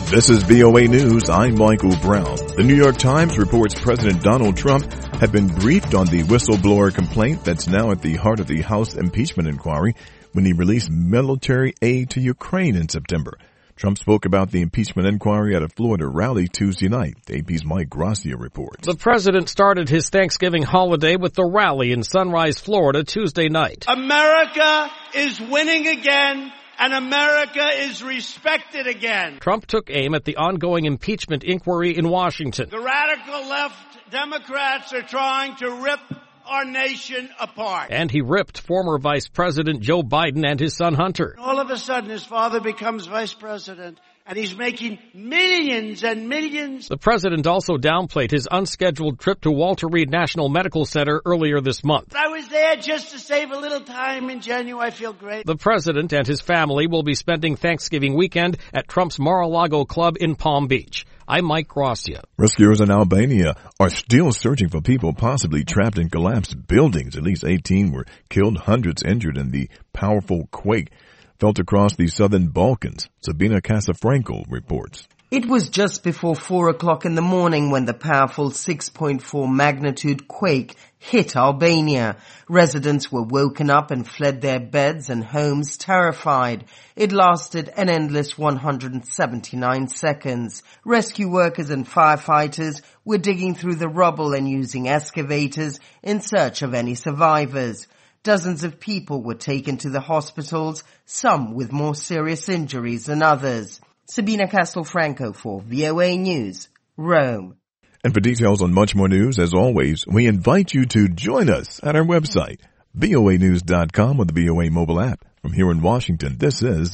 This is VOA News. I'm Michael Brown. The New York Times reports President Donald Trump had been briefed on the whistleblower complaint that's now at the heart of the House impeachment inquiry when he released military aid to Ukraine in September. Trump spoke about the impeachment inquiry at a Florida rally Tuesday night. AP's Mike Gracia reports. The president started his Thanksgiving holiday with the rally in Sunrise, Florida, Tuesday night. America is winning again, and America is respected again. Trump took aim at the ongoing impeachment inquiry in Washington. The radical left Democrats are trying to rip our nation apart. And he ripped former Vice President Joe Biden and his son Hunter. All of a sudden, his father becomes vice president, and he's making millions and millions. The president also downplayed his unscheduled trip to Walter Reed National Medical Center earlier this month. I was there just to save a little time in January. I feel great. The president and his family will be spending Thanksgiving weekend at Trump's Mar-a-Lago Club in Palm Beach. I'm Mike Gracia. Rescuers in Albania are still searching for people possibly trapped in collapsed buildings. At least 18 were killed, hundreds injured in the powerful quake felt across the southern Balkans. Sabina Casafranco reports. It was just before 4 o'clock in the morning when the powerful 6.4 magnitude quake hit Albania. Residents were woken up and fled their beds and homes terrified. It lasted an endless 179 seconds. Rescue workers and firefighters were digging through the rubble and using excavators in search of any survivors. Dozens of people were taken to the hospitals, some with more serious injuries than others. Sabina Castelfranco for VOA News, Rome. And for details on much more news, as always, we invite you to join us at our website, voanews.com or the VOA mobile app. From here in Washington, this is